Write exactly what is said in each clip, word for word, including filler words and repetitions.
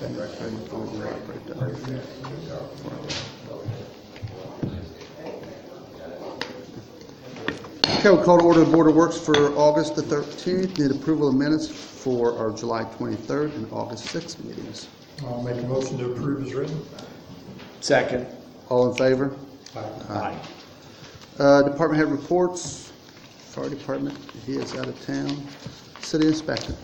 Training for the library. Okay, we'll call to order the Board of Works for August the thirteenth. Need approval of minutes for our July twenty-third and August sixth meetings. I'll make a motion to approve as written. Second. All in favor? Aye. Aye. Uh, department head reports. Fire department, he is out of town. City inspector.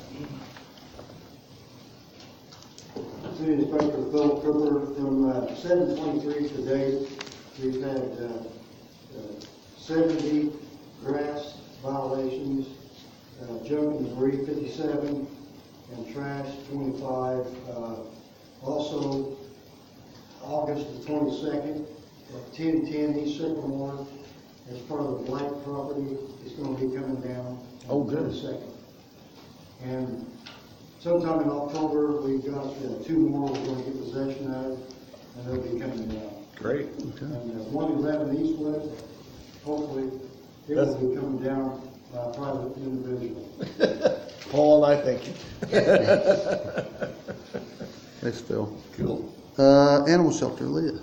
City Inspector Phil Cooper, from uh, seven twenty-three to date, we've had uh, uh, seventy grass violations, uh, junk and debris fifty-seven, and trash twenty-five. Uh, also, August the twenty-second, at ten ten East Sycamore, as part of the Blight property, is going to be coming down. Oh, good. On the twenty-second. And sometime in October, we've got uh, two more we're going to get possession of, and they'll be coming down. Great. Okay. And uh, one eleven Eastwood, hopefully, it will be coming down by a private individual. Paul and I thank you. Thanks, Phil. Cool. Uh, animal shelter, Leah.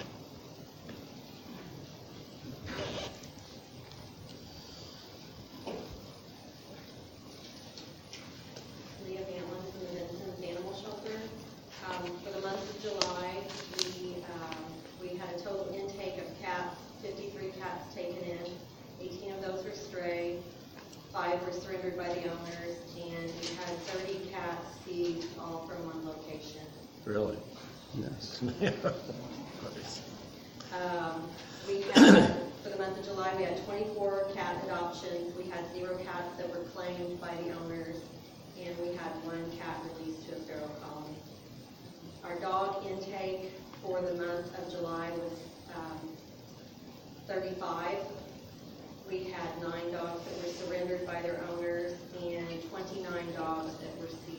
Leah Vanlin from the Vincent's Animal Shelter. Um, for the month of July, we, um, we had a total intake of cats, fifty-three cats taken in. eighteen of those were stray, five were surrendered by the owners, and we had thirty cats seized, all from one location. Really? Yes. Um, we had, for the month of July, we had twenty-four cat adoptions. We had zero cats that were claimed by the owners, and we had one cat released to a feral colony. Our dog intake for the month of July was um, thirty-five. We had nine dogs that were surrendered by their owners and twenty-nine dogs that were seized.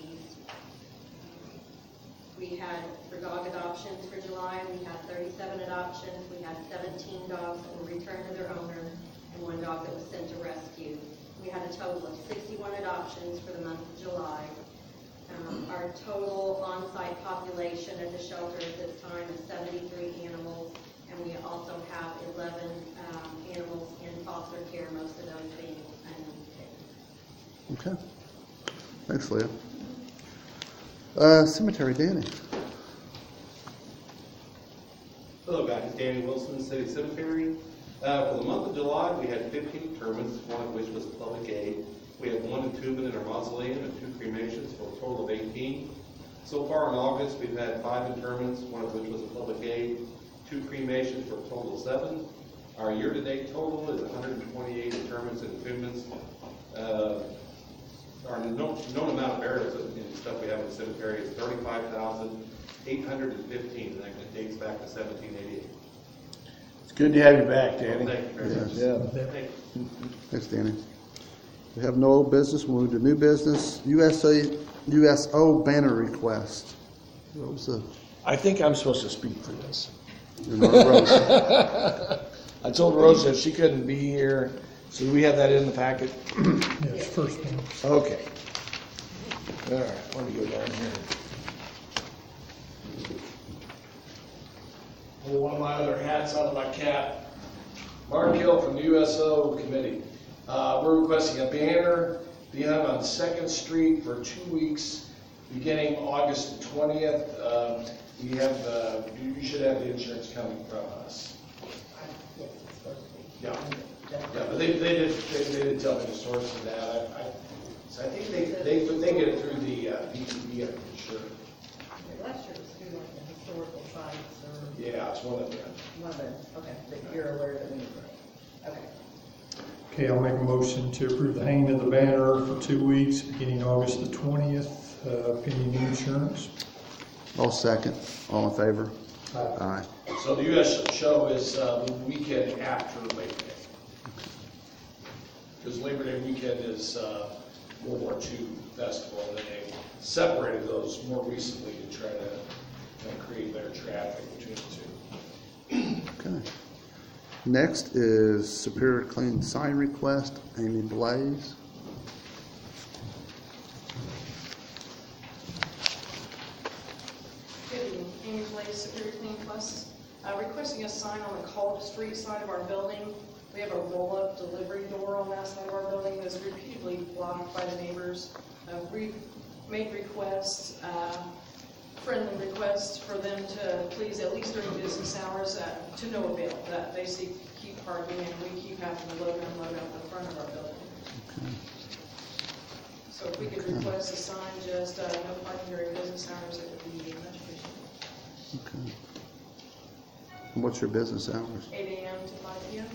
We had, for dog adoptions for July, we had thirty-seven adoptions. We had seventeen dogs that were returned to their owner and one dog that was sent to rescue. We had a total of sixty-one adoptions for the month of July. Um, our total on-site population at the shelter at this time is seventy-three animals, and we also have eleven um, animals in foster care, most of those being unnamed. Okay. Thanks, Leah. Uh, cemetery, Danny. Hello guys, Danny Wilson, City Cemetery. Uh, for the month of July, we had fifteen interments, one of which was a public aid. We had one entombment in our mausoleum and two cremations for a total of eighteen. So far in August, we've had five interments, one of which was a public aid, two cremations for a total of seven. Our year-to-date total is one hundred twenty-eight interments and entombments. Uh, our known, known amount of burials and stuff we have in the cemetery is thirty-five thousand eight hundred fifteen, and that dates back to seventeen eighty-eight. It's good to have you back, Danny. Thank you very much. Yeah. Thank you. Thanks, Danny. We have no old business. We'll move to new business. U S A, U S O banner request. What was the? I think I'm supposed to speak for this. Rosa. I told Rosa she couldn't be here, so we have that in the packet. Yes, first one. Okay. All right, let me go down here. Pull one of my other hats out of my cap. Mark Hill from the U S O Committee. Uh, we're requesting a banner be hung on Second Street for two weeks, beginning August the twentieth. Uh, we have, uh, you you should have the insurance coming from us. Yes, it's supposed to be. Yeah. Yeah, but they, they did, they, they did tell me the source of that. I, I, so I think they, they, they get it through the, uh, B T B, I'm pretty sure. Last year it was through like the historical sites or Yeah, it's one of them. one of the, okay, that you're aware that we, okay. Okay, I'll make a motion to approve the hanging of the banner for two weeks, beginning August the twentieth, uh, pending insurance. All second. All in favor? Aye. Aye. So the U S show is uh, the weekend after Labor Day. Because Labor Day weekend is uh, World War Two festival, and they separated those more recently to try to you know, create better traffic between the two. Okay. Next is Superior Clean sign request, Amy Blaze. Blaze Superior Clean Plus, uh, requesting a sign on the Culp Street side of our building. We have a roll-up delivery door on that side of our building that's repeatedly blocked by the neighbors. Uh, We've made requests, uh, friendly requests for them to please, at least during business hours, uh, to no avail, that they see keep parking and we keep having to load and unload out the front of our building. Okay. So if we could request a sign, just uh, no parking during business hours, it would be much appreciated. Okay. And what's your business hours? eight a.m. to five p.m.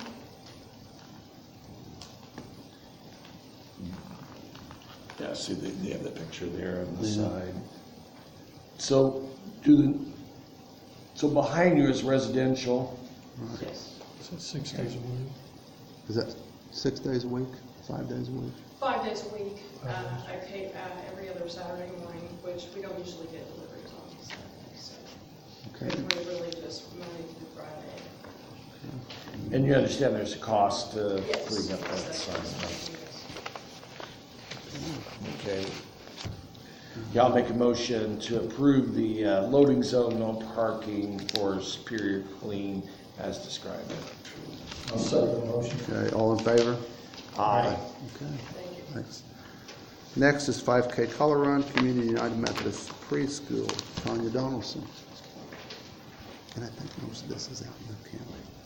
Yeah, see, they, they have the picture there on the Yeah. side. So, do the, so behind you is residential? Yes. So six days a week. Is that six days a week, five days a week? Five days a week. Uh, I pay uh, every other Saturday morning, which we don't usually get deliveries on Saturdays. So Okay. we're really just Monday through Friday. And you understand there's a cost to Yes. putting up that Yes. sign? Okay. Yeah, I'll make a motion to approve the uh, loading zone, no parking for Superior Clean as described. I'll second the motion. Okay, all in favor? Aye. Okay, Thank you. thanks. Next is five K Color Run, Community United Methodist Preschool, Tanya Donaldson. And I think most of this is out in the county.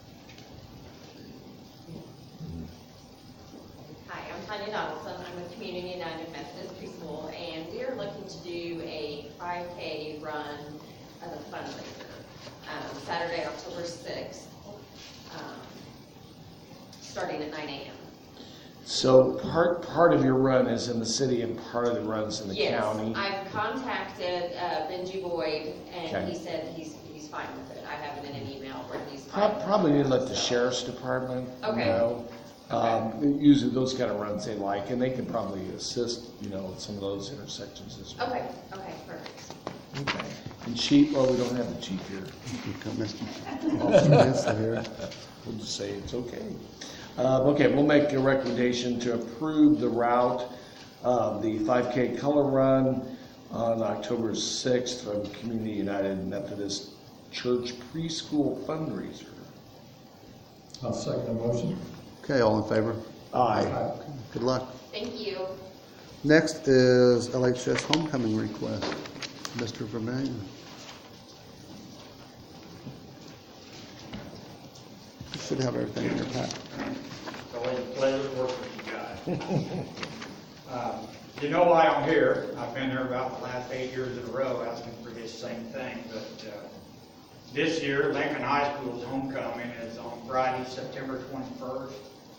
Hi, I'm Tanya Donaldson. I'm with Community United Methodist Preschool, and we are looking to do a five K run as a fundraiser, um, Saturday, October sixth, um, starting at nine a.m. So part, part of your run is in the city and part of the run's in the Yes, county? I've contacted uh, Benji Boyd, and Okay. he said he's he's fine with it. I have him in an email where he's fine. Prob- with it. Probably need to let the So- sheriff's department Okay. know. Um, usually those kind of runs they like, and they can probably assist, you know, with some of those intersections as well. Okay, okay, perfect. Okay. And chief, well, we don't have the chief here. You got Mister Officer Benson here. We'll just say it's okay. Uh, okay, we'll make a recommendation to approve the route of the five K Color Run on October sixth from Community United Methodist Church Preschool Fundraiser. I'll second the motion. Okay, all in favor? Aye. Good luck. Thank you. Next is L H S homecoming request, Mister Vermillion. You should have everything in your pack. It's always a pleasure to work with you guys. Um, You know why I'm here. I've been here about the last eight years in a row asking for this same thing. But uh, this year, Lincoln High School's homecoming is on Friday, September twenty-first.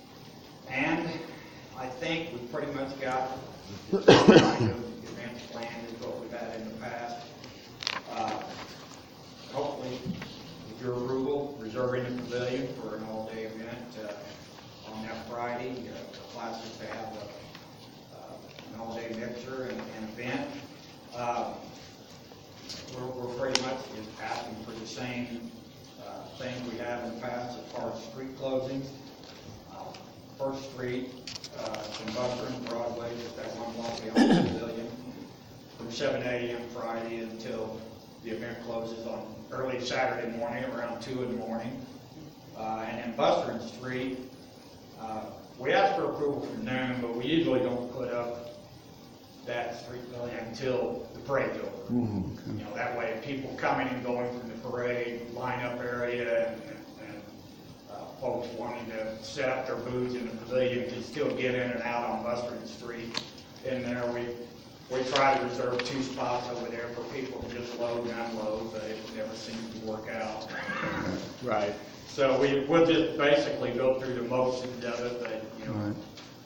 And I think we pretty much got the kind of events planned as what we've had in the past. Uh, Hopefully, with your approval, reserving the pavilion for an all-day event uh, on that Friday. Uh, the classes to have a, uh, an all-day mixer and an event. Uh, we're, we're pretty much just asking for the same uh, things we have in the past as far as street closings. Uh, First Street, uh, from Buster and Broadway, just that one block beyond the pavilion, from seven a.m. Friday until the event closes on early Saturday morning, around two in the morning. Uh, and then Buster Street, uh, we asked for approval for noon, but we usually don't put up that street pavilion until the parade's over. Mhm. You know, that way people coming and going from the parade, line-up area, and, and uh, folks wanting to set up their booths in the pavilion can still get in and out on Buster Street. In there, we we try to reserve two spots over there for people to just load and unload, but it never seems to work out. Right. So we, we'll just basically go through the motions of it, but, you know, Right.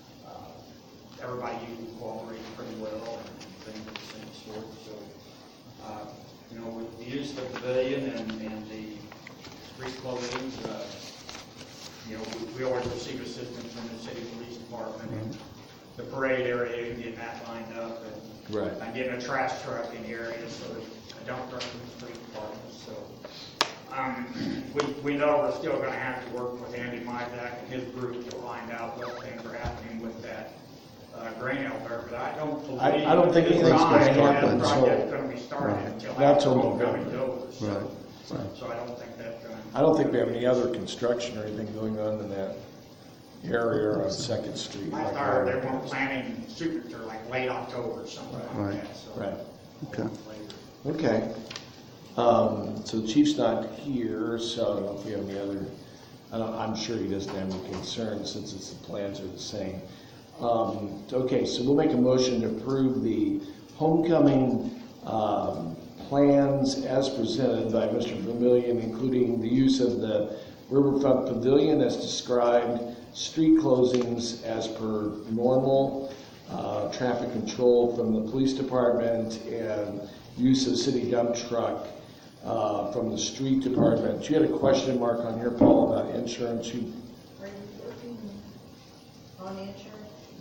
uh, everybody usually cooperates pretty well and things of the same sort, so, uh, you know, we use the pavilion and, and the street closings, uh, you know, we, we always receive assistance from the city police department and the parade area and getting that lined up and Right. and getting a trash truck in the area, so a dump truck in the street department, so. Um, we, we know we're still gonna have to work with Andy Mizak and his group to find out what things are happening with that, uh, grain elevator, but I don't believe. I- I don't think it's anything's not gonna that happen, so- project's gonna be started Right. until That's after over. homecoming's over. hours. So- Right, So, right. so I don't think that's gonna. I don't think we have any other construction or anything going on in that area on Second Street. I like thought they that. weren't planning super, or like late October or something Right. like that, so. Right. Okay. Later. Okay. Um, so the chief's not here, so I don't know if we have any other, I don't, I'm sure he doesn't have any concerns since it's, the plans are the same. Um, okay, so we'll make a motion to approve the homecoming, um, plans as presented by Mister Vermillion, including the use of the Riverfront Pavilion as described, street closings as per normal, uh, traffic control from the police department, and use of city dump truck uh, from the street department. You had a question mark on here, Paul, about insurance. You, Are you working on the insurance?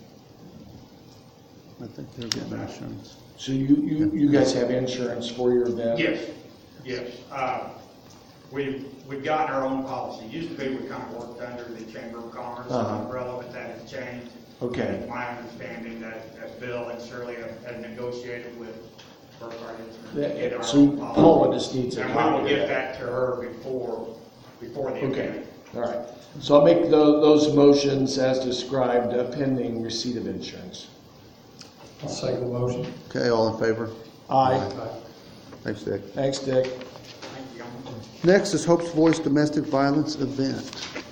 I think they're getting insurance. so you, you, you guys have insurance for your event? Yes, yes. Uh, We've, we've gotten our own policy. Used to be we kind of worked under the Chamber of Commerce Uh-huh. umbrella, but that has changed. Okay. It's my understanding that, that Bill and Shirley have- have negotiated with Burke Insurance to get our So own policy. Paula just needs a And we copy will of get that. that to her before, before the Okay, event. all right. So I'll make tho- those motions as described uh, pending receipt of insurance. I'll second the motion. Okay, all in favor? Aye. Thanks, Dick. Thanks, Dick. Thank you. Next is Hope's Voice Domestic Violence Event.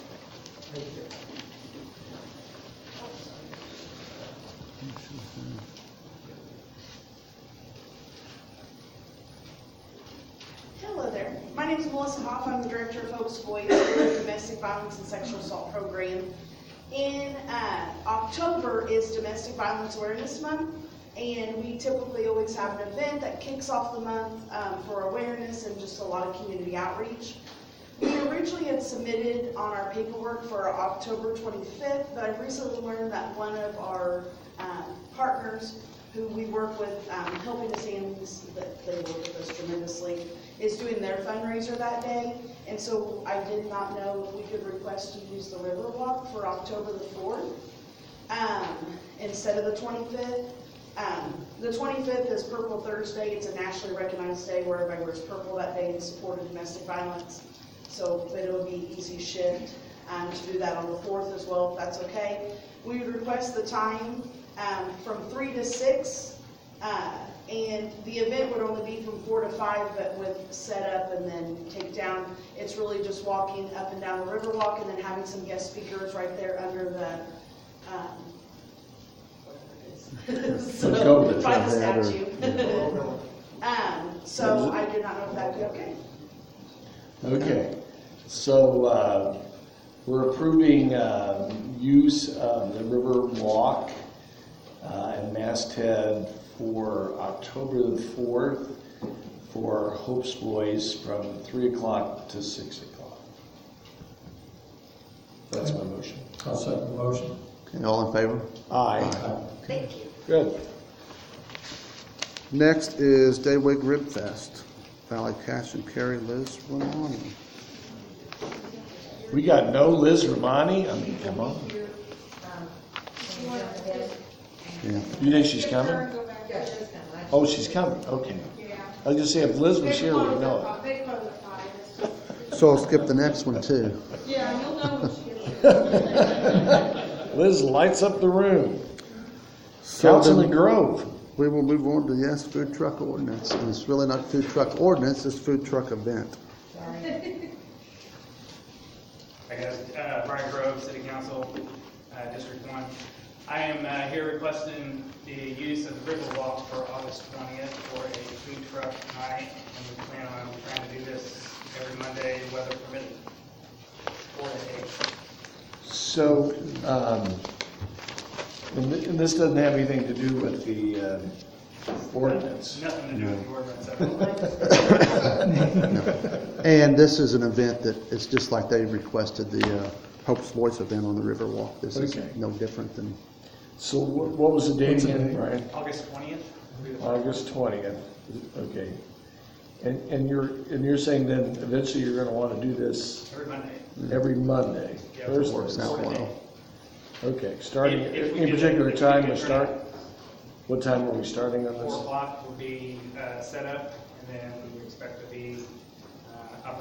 Hello there. My name is Melissa Hoff. I'm the director of Hope's Voice, the Domestic Violence and Sexual Assault Program. In uh, October is Domestic Violence Awareness Month, and we typically always have an event that kicks off the month um, for awareness and just a lot of community outreach. We originally had submitted on our paperwork for October twenty-fifth, but I recently learned that one of our um, partners who we work with, um, Helping the Sands, that they work with us tremendously, is doing their fundraiser that day. And so I did not know if we could request to use the Riverwalk for October the fourth um, instead of the twenty-fifth. Um, the twenty-fifth is Purple Thursday. It's a nationally recognized day where everybody wears purple that day in support of domestic violence. So, but it would be easy shift um, to do that on the fourth as well, if that's okay. We would request the time um, from three to six, uh, and the event would only be from four to five, but with setup and then take down. It's really just walking up and down the Riverwalk and then having some guest speakers right there under the, um, whatever it is. So, COVID. by the That or- statue. um, so I did not know if that would be okay. Okay, so uh, we're approving uh, use of the River Walk uh, and Masthead for October the fourth for Hope's Voice from three o'clock to six o'clock. That's my motion. I'll second the motion. Okay, all in favor? Aye. Thank you. Good. Next is Daywig Rib Fest. Valley Cash and Carry Liz Romani. We got no Liz Romani? I mean, come on. Yeah. You think she's coming? Oh, she's coming, okay. I was gonna say, if Liz was here, we'd know So I'll skip the next one too. Yeah, you'll know when she gets there. it. Liz lights up the room. So Councilman then Grove. we will move on to, yes, food truck ordinance. And it's really not food truck ordinance, it's food truck event. I guess, uh, Brian Grove, City Council, uh, District One. I am uh, here requesting the use of the Riverwalk for August twentieth for a food truck night, and we plan on trying to do this every Monday, weather permitting, four to eight. So, um, and thi- and this doesn't have anything to do with the um, ordinance. Nothing to do with the ordinance at all. And this is an event that is just like they requested the uh, Hope's Voice event on the Riverwalk. This is Okay. no different than, So wh- what was the date What's the again, date? Brian? August twentieth? August twentieth, okay. And, and you're, and you're saying then eventually you're gonna wanna do this Every Monday. every Monday? Yeah, Thursdays? works out well. Okay, starting, If- if we any get- particular if we time get to start? What time are we starting on Four this? o'clock will be uh, set up, and then we expect to be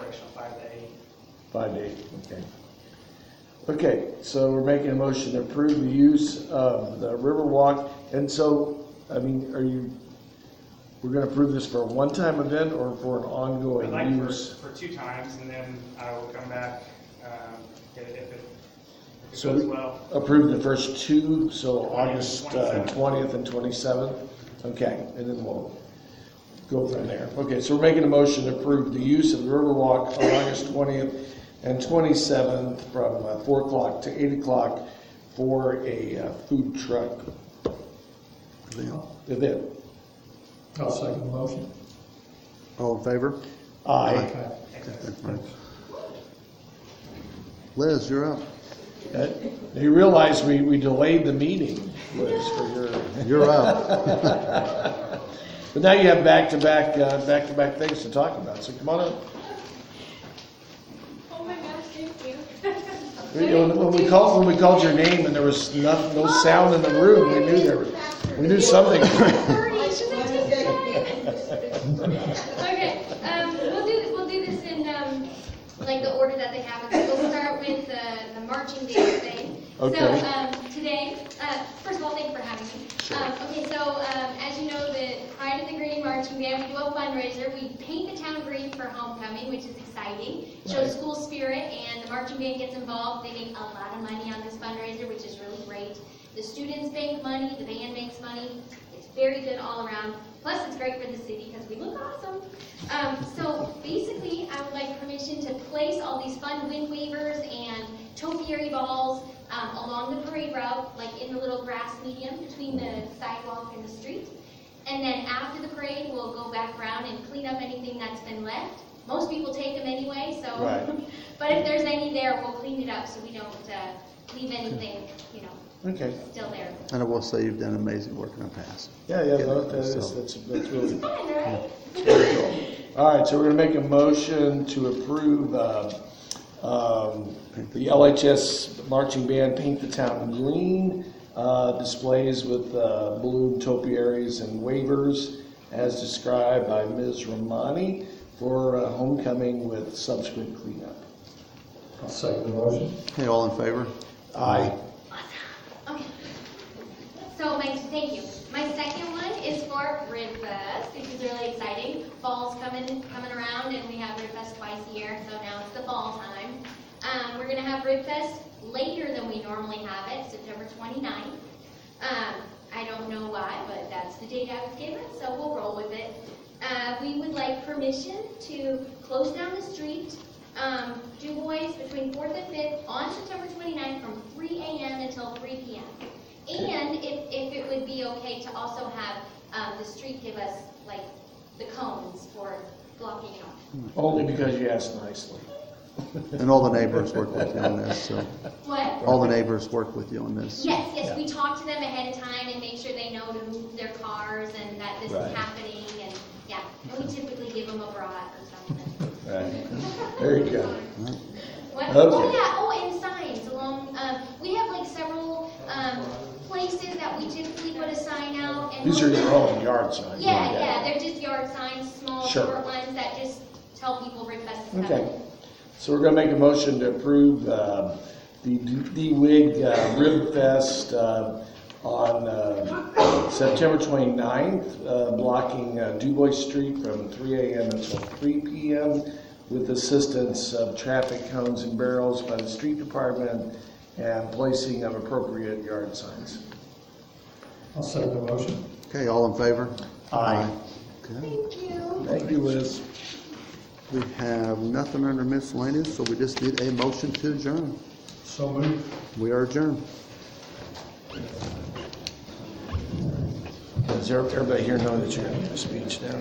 operational five to eight. Five to eight, okay. Okay, so we're making a motion to approve the use of the Riverwalk. And so, I mean, are you, we're gonna approve this for a one-time event or for an I'd ongoing like for, use? for two times, and then I will come back, um, if if it, if it So goes we well. approve the first two, so August uh, twenty-seventh. twentieth and twenty-seventh? Okay, and then we'll go from there. Okay, so we're making a motion to approve the use of the Riverwalk on August twentieth and twenty-seventh from uh, four o'clock to eight o'clock for a uh, food truck Then, event. I'll second the motion. all in favor? Aye. Okay. Thanks. Liz, you're up. Uh, You realize we, we delayed the meeting, Liz, for your, You're up. but now you have back-to-back, uh, back-to-back things to talk about, so come on up. Oh my gosh, thank you. You know, When we called, when we called your name and there was no, no sound in the room, we knew there was, we knew something. Okay, um, we'll do, we'll do this in, um, like the order that they have it. So we'll start with the, the marching band thing. Okay. So, um, today, uh, first of all, thank you for having me. Um, okay, so, um, as you know, the Pride of the Green Marching Band, we do a fundraiser. We paint the town green for homecoming, which is exciting. Shows school spirit, and the marching band gets involved. They make a lot of money on this fundraiser, which is really great. The students make money, the band makes money. It's very good all around. Plus, it's great for the city because we look awesome. Um, so basically, I would like permission to place all these fun wind wavers and topiary balls um, along the parade route, like in the little grass medium between the sidewalk and the street. And then after the parade, we'll go back around and clean up anything that's been left. Most people take them anyway, so. Right. But if there's any there, we'll clean it up so we don't uh, leave anything, you know, Okay. still there. And I will say you've done amazing work in the past. Yeah, yeah, Yeah, that that is, so- that's, that's really It's fun, right? very cool. All right, so we're gonna make a motion to approve, uh, um, the L H S marching band Paint the Town Green, uh, displays with, uh, balloon topiaries and wavers as described by Miz Romani for uh, homecoming with subsequent cleanup. I'll second the motion. Hey, all in favor? Aye. Okay. So my, thank you. My second one is for Rib Fest, which is really exciting. Fall's coming, coming around, and we have Rib Fest twice a year, so now it's the fall time. Um, we're gonna have Rib Fest later than we normally have it, September twenty-ninth. Um, I don't know why, but that's the date I was given, so we'll roll with it. Uh, we would like permission to close down the street, um, Du Bois between fourth and fifth on September twenty-ninth from three a.m. until three p.m. And if, if it would be okay to also have um, the street give us like the cones for blocking it off. Only because you asked nicely. And all the neighbors work with you on this, so, What? all the neighbors work with you on this. Yes, yes, we talk to them ahead of time and make sure they know to move their cars and that this Right. is happening, and yeah, and we typically give them a brat or something. Right. Very good. What? Okay. Oh yeah, oh, and signs along, um, we have like several, um, places that we typically put a sign out and. These are most your of- own yard signs. Yeah, yeah, they're just yard signs, small, Sure. short ones that just tell people Rib Fest is coming. Okay, so we're gonna make a motion to approve, uh, the D-Wig, uh, Rib Fest, uh, on, uh, September twenty-ninth, uh, blocking, uh, Du Bois Street from three a.m. until three p.m. with assistance of traffic cones and barrels by the street department and placing of appropriate yard signs. I'll second the motion. Okay, all in favor? Aye. Okay. Thank you. Thank you, Liz. We have nothing under miscellaneous, so we just need a motion to adjourn. So moved. We are adjourned. Does everybody here know that you're gonna give a speech now?